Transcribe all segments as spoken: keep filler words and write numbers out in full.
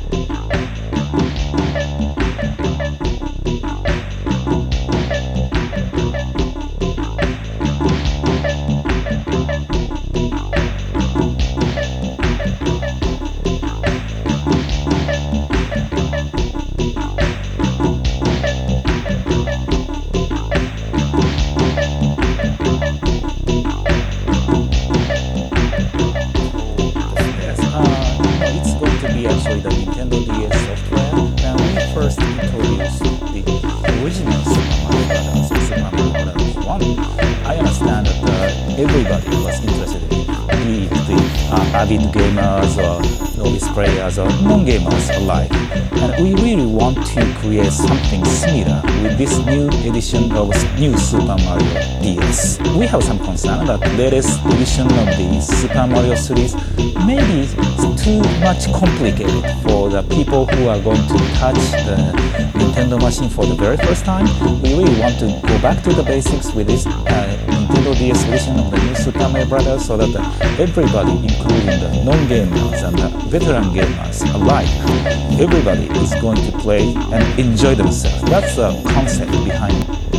Yes, uh, it's going to be actually the Nintendo D S software. When we first introduced the original Super Mario Brothers, Super Mario Brothers one, I understand that uh, everybody was interested in be it the uh, avid gamers or novice players or non-gamers alike. And we really want to create something similar with this new edition of new Super Mario D S. We have some concern that latest edition of the Super Mario series may be too much complicated for the people who are going to touch the Nintendo machine for the very first time. We really want to go back to the basics with this uh, Nintendo D S edition of the new Super Mario Brothers so that uh, everybody, including the non-gamers and the veteran gamers alike, everybody is going to play and enjoy themselves. That's the concept behind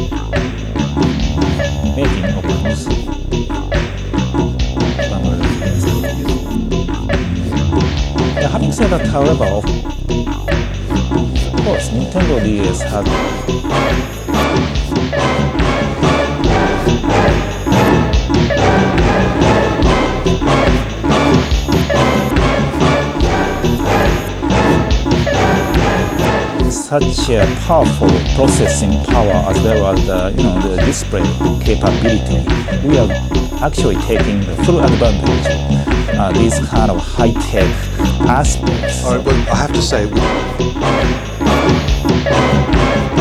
making of the new Super Mario D S. Yeah, having said that, however, of course, Nintendo D S has such a powerful processing power as well as the, you know, the display capability. We are actually taking the full advantage of uh, these kind of high-tech aspects. All right, but I have to say, we